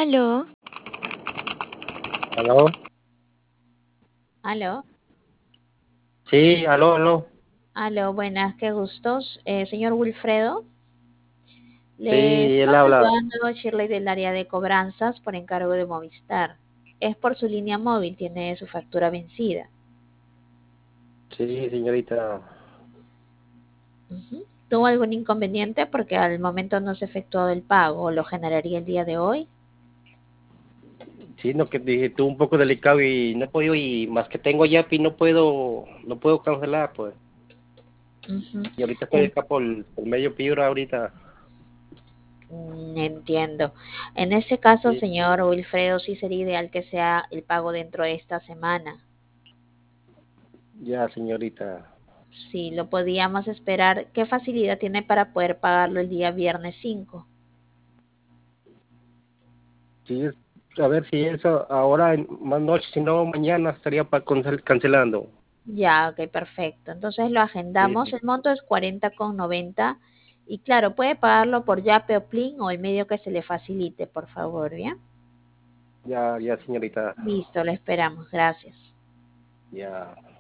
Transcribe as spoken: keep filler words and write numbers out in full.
Aló, ¿Aló? aló, Sí, aló, aló. aló, buenas, qué gustos. Eh, señor Wilfredo, le Sí, estaba él habla. saludando Shirley del área de cobranzas por encargo de Movistar. Es por su línea móvil, tiene su factura vencida. Sí, señorita. Ujú. ¿Tuvo algún inconveniente porque al momento no se ha efectuado el pago? ¿Lo generaría el día de hoy? Sí, no, que dije, tú un poco delicado y no he podido, y más que tengo ya, y no puedo, no puedo cancelar, pues. Ujú. Y ahorita estoy En- acá por, por medio piedra ahorita. mm, Entiendo. En ese caso, Sí, señor Wilfredo, sí sería ideal que sea el pago dentro de esta semana. ya, señorita. Sí, lo podíamos esperar. ¿Qué facilidad tiene para poder pagarlo el día viernes cinco? Sí, es, a ver si eso ahora, en- más noche, si no, mañana estaría para cancelando. Ya, ok, perfecto. Entonces lo Sí, agendamos. sí. El monto es cuarenta con noventa. Y claro, puede pagarlo por Yape o Plin o el medio que se le facilite, por favor, ¿bien? Ya, ya, señorita. Listo, lo esperamos. Gracias. Ya.